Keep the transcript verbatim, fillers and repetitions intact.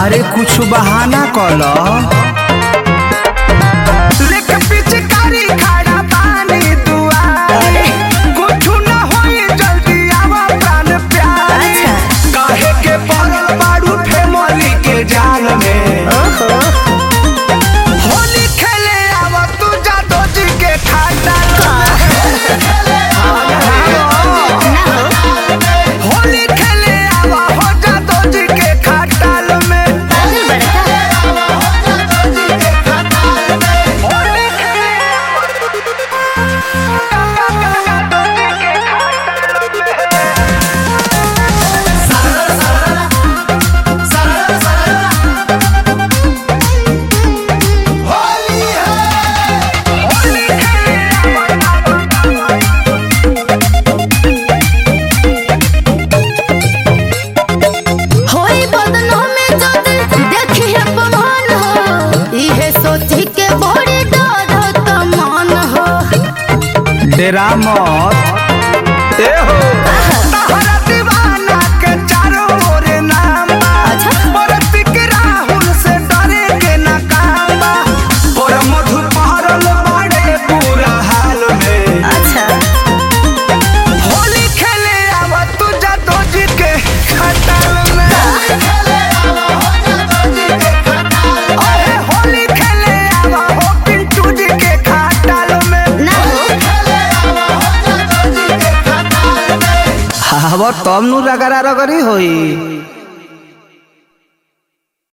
अरे कुछ बहाना कलो। लेके पिचकारी खड़ा पानी दुआरे, कुछ न होई जल्दी आवा प्राण प्यारे। काहे के पड़ल बारू फैमिली के जाल में। होली खेले आवा तू जादो जी के खानदान में। होली खेले आवा हो जादो जी के खानदान में। डेरा मत ए हो तहरा दीवाना के चारों ओर नाम बा। बरती के राहुल से डरे के ना काम बा। और मधु पहरल बाड़े पूरा हाल में। अच्छा होली खेले आवा तू जादो जी के खटाल में। ओए होली खेले आवा हो पिंटू जी के खटाल में। हवा तब नु रगड़ा रगड़ी होई।